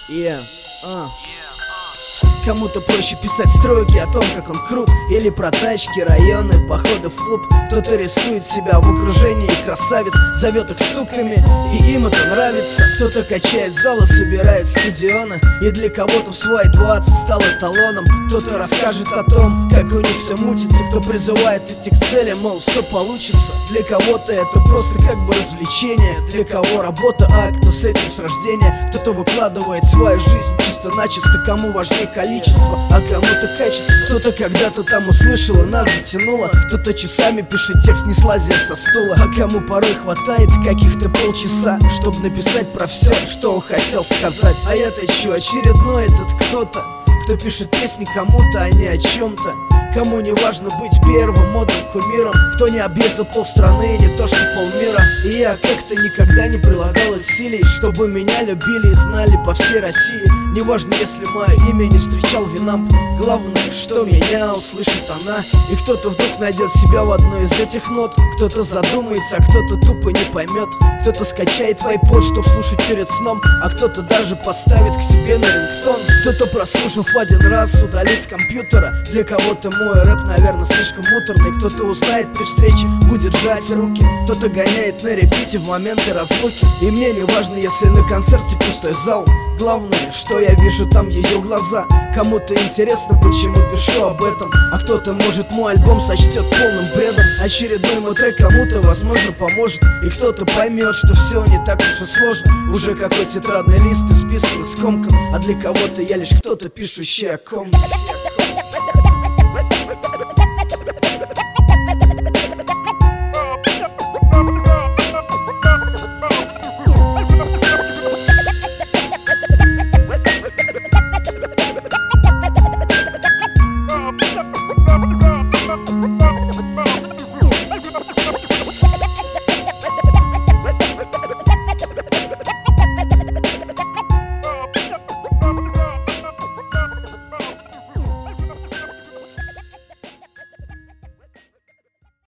Кому-то проще писать строки о том, как он крут, или про тачки, районы, походы в клуб. Кто-то рисует себя в окружении красавиц, зовет их суками, и им это нравится. Кто-то качает залы, собирает стадионы, и для кого-то в свои 20 стал эталоном. Кто-то расскажет о том, как у них все мутится, кто призывает идти к цели, мол, все получится. Для кого-то это просто как бы развлечение, для кого работа, а кто с этим с рождения. Кто-то выкладывает свою жизнь чисто-начисто, кому важнее количество, а кому-то качество. Кто-то когда-то там услышал и нас затянуло, кто-то часами пишет текст, не слазя со стула, а кому порой хватает каких-то полчаса, чтобы написать про все, что он хотел сказать. А я-то чё, очередной этот кто-то, кто пишет песни кому-то, а не о чем-то. Кому не важно быть первым модным кумиром, кто не объездил полстраны, не то что полмира. И я как-то никогда не прилагал усилий, чтобы меня любили и знали по всей России. Неважно, если мое имя не встречал Винамп, главное, что меня услышит она. И кто-то вдруг найдет себя в одной из этих нот, кто-то задумается, а кто-то тупо не поймет. Кто-то скачает в iPod, чтоб слушать перед сном, а кто-то даже поставит к себе на рингтон. Кто-то, прослушав один раз, удалит с компьютера. Для кого-то мой рэп, наверное, слишком муторный. Кто-то узнает при встрече, будет жать руки. Кто-то гоняет на репите в моменты разлуки. И мне не важно, если на концерте пустой зал. Главное, что я вижу там ее глаза. Кому-то интересно, почему пишу об этом, а кто-то, может, мой альбом сочтет полным бредом. Очередной мой трек кому-то, возможно, поможет, и кто-то поймет, что все не так уж и сложно. Уже какой тетрадный лист исписан и скомкан, а для кого-то я лишь кто-то, пишущий о ком-то.